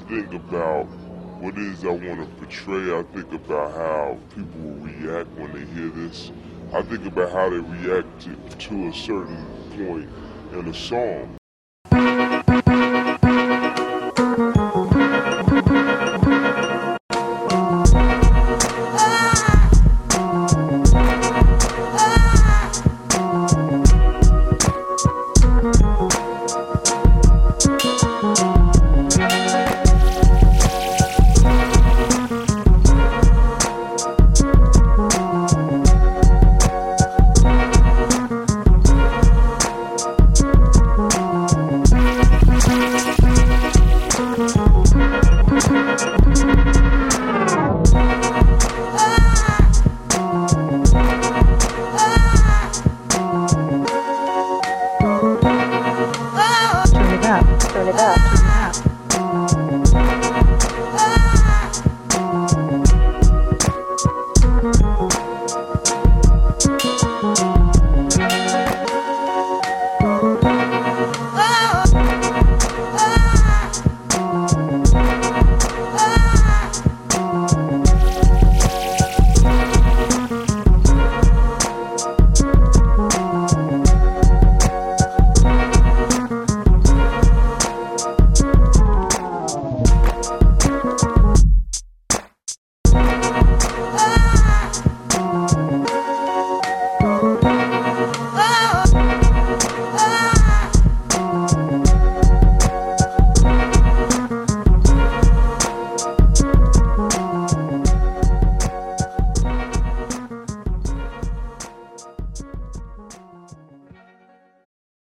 think about what it is I want to portray. I think about how people will react when they hear this. I think about how they react to a certain point in a song.